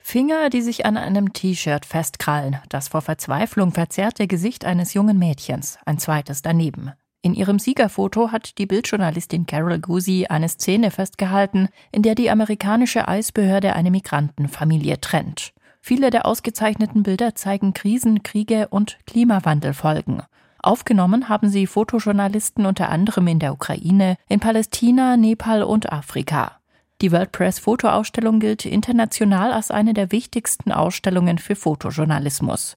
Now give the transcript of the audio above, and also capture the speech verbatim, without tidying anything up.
Finger, die sich an einem T-Shirt festkrallen, das vor Verzweiflung verzerrte Gesicht eines jungen Mädchens, ein zweites daneben. In ihrem Siegerfoto hat die Bildjournalistin Carol Guzy eine Szene festgehalten, in der die amerikanische I C E-Behörde eine Migrantenfamilie trennt. Viele der ausgezeichneten Bilder zeigen Krisen, Kriege und Klimawandelfolgen. Aufgenommen haben sie Fotojournalisten unter anderem in der Ukraine, in Palästina, Nepal und Afrika. Die World Press Fotoausstellung gilt international als eine der wichtigsten Ausstellungen für Fotojournalismus.